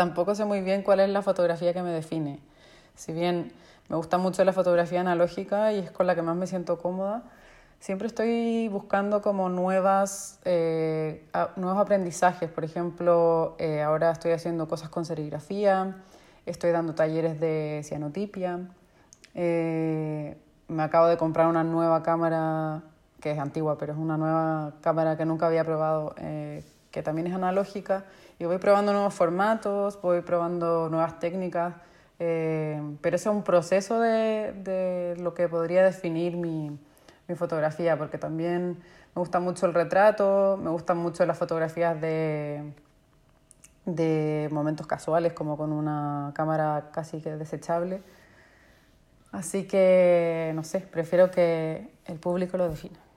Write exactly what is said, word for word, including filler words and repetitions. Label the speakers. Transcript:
Speaker 1: tampoco sé muy bien cuál es la fotografía que me define. Si bien me gusta mucho la fotografía analógica y es con la que más me siento cómoda, siempre estoy buscando como nuevas, eh, a, nuevos aprendizajes. Por ejemplo, eh, ahora estoy haciendo cosas con serigrafía, estoy dando talleres de cianotipia, eh, me acabo de comprar una nueva cámara, que es antigua, pero es una nueva cámara que nunca había probado, eh, que también es analógica, y voy probando nuevos formatos, voy probando nuevas técnicas, eh, pero ese es un proceso de, de lo que podría definir mi, mi fotografía, porque también me gusta mucho el retrato, me gustan mucho las fotografías de, de momentos casuales, como con una cámara casi que desechable. Así que, no sé, prefiero que el público lo defina.